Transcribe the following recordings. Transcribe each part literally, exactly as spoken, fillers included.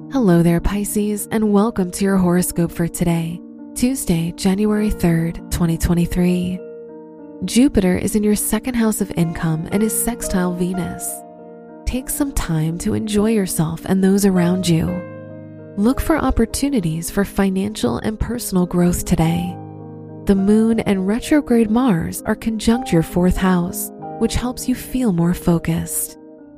Hello there, Pisces, and welcome to your horoscope for today, Tuesday, January third, twenty twenty-three. Jupiter is in your second house of income and is sextile Venus. Take some time to enjoy yourself and those around you. Look for opportunities for financial and personal growth today. The Moon and retrograde Mars are conjunct your fourth house, which helps you feel more focused.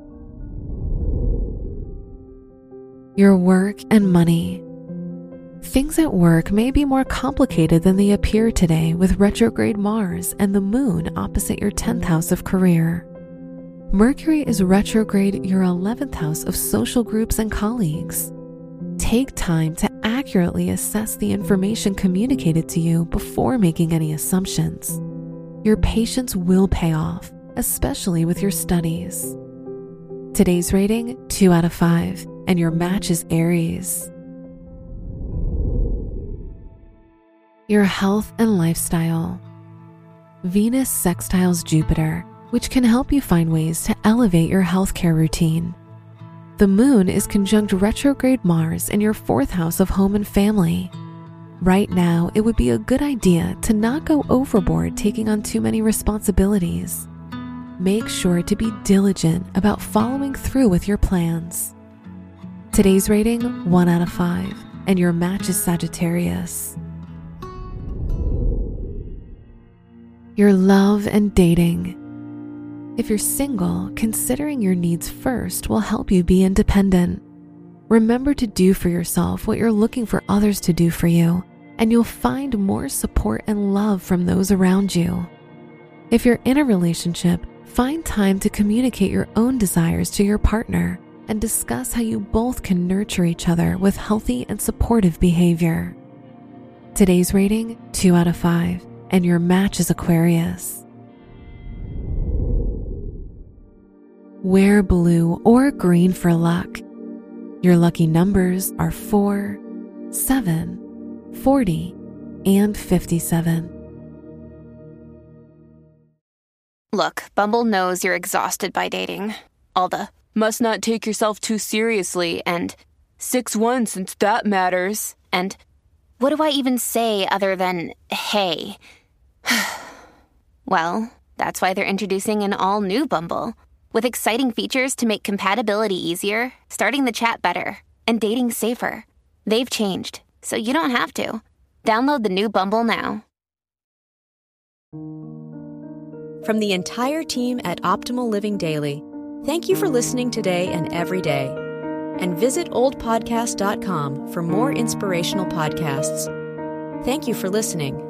Your work and money. Things at work may be more complicated than they appear today with retrograde Mars and the Moon opposite your tenth house of career. Mercury is retrograde your eleventh house of social groups and colleagues. Take time to accurately assess the information communicated to you before making any assumptions. Your patience will pay off, especially with your studies. Today's rating, two out of five, and your match is Aries. Your health and lifestyle. Venus sextiles Jupiter, which can help you find ways to elevate your healthcare routine. The Moon is conjunct retrograde Mars in your fourth house of home and family. Right now, it would be a good idea to not go overboard taking on too many responsibilities. Make sure to be diligent about following through with your plans. Today's rating, one out of five, and your match is Sagittarius. Your love and dating. If you're single, considering your needs first will help you be independent. Remember to do for yourself what you're looking for others to do for you, and you'll find more support and love from those around you. If you're in a relationship, find time to communicate your own desires to your partner and discuss how you both can nurture each other with healthy and supportive behavior. Today's rating, two out of five, and your match is Aquarius. Wear blue or green for luck. Your lucky numbers are four, seven, forty, and fifty-seven. Look, Bumble knows you're exhausted by dating. All the, must not take yourself too seriously, and six one since that matters, and what do I even say other than, hey? Well, that's why they're introducing an all-new Bumble, with exciting features to make compatibility easier, starting the chat better, and dating safer. They've changed, so you don't have to. Download the new Bumble now. From the entire team at Optimal Living Daily, thank you for listening today and every day. And visit old podcast dot com for more inspirational podcasts. Thank you for listening.